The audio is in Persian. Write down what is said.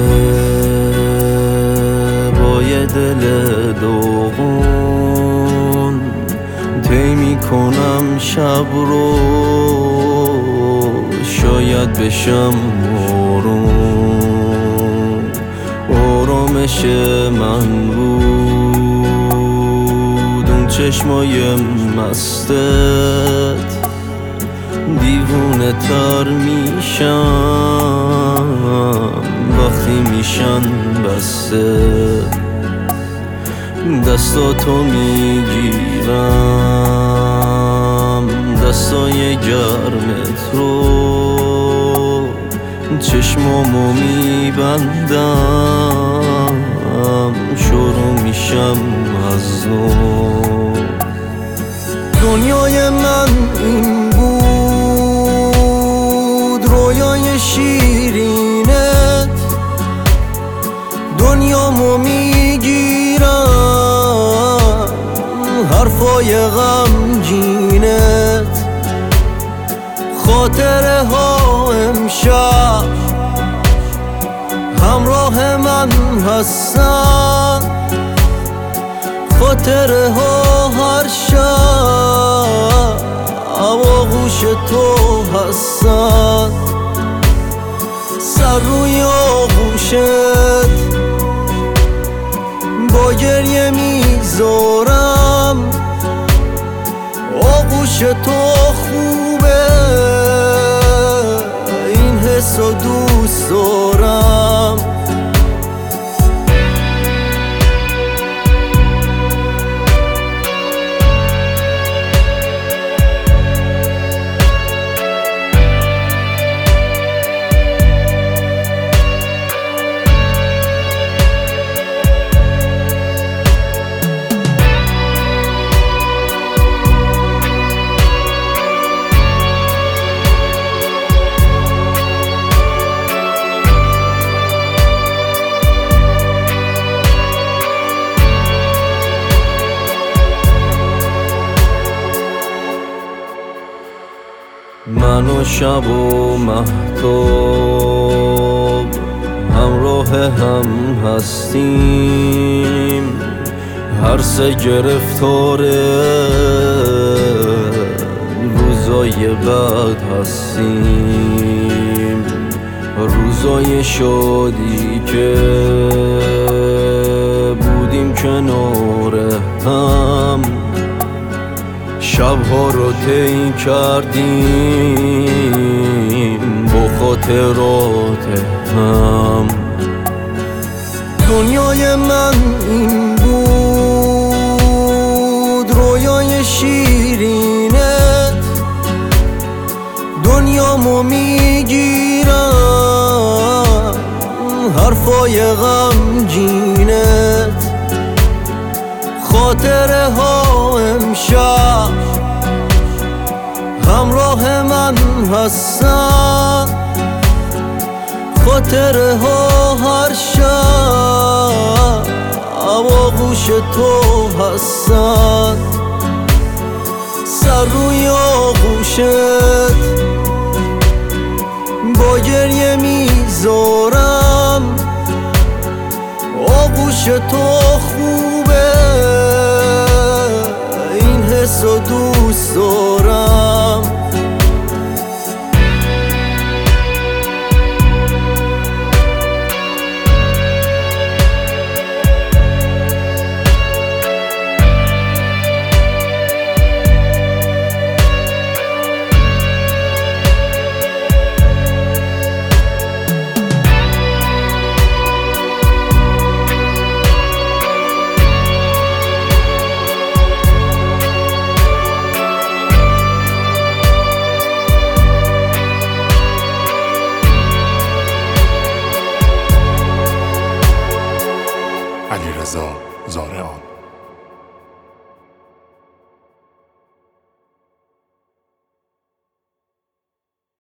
با یه دل دوغون طی میکنم شب رو، شاید بشم آرامش من بود اون چشمای مستت، دیوونه تر میشم وقتی میشن بسته. دستاتو میگیرم دستای گرمت رو، چشمامو میبندم شروع میشم از نو. دنیای من این بود رویای شیرینت، دنیامو میگیرم حرفای غمگینت. خاطره ها امشب همراه من هستن، خاطره ها هر شب آغوش تو هستن. سر روی آغوشت با گریه میذارم، آغوش تو خوبه این حسو دوست دارم. من و شب و مهتاب همراه هم هستیم، هر سه گرفتار روزای بد هستیم. روزای شادی که بودیم کنار هم، شبها رو طی کردیم با خاطرات هم. دنیای من این بود رویای شیرینت، دنیامو میگیرم حرفای غمگینت. خاطره ها امشب همراه من هستن، خاطره ها هر شب آغوش تو هستن. سر روی آغوشت با گریه میذارم، آغوش تو خوبه این حسو دوست دارم. علیرضا زارعان.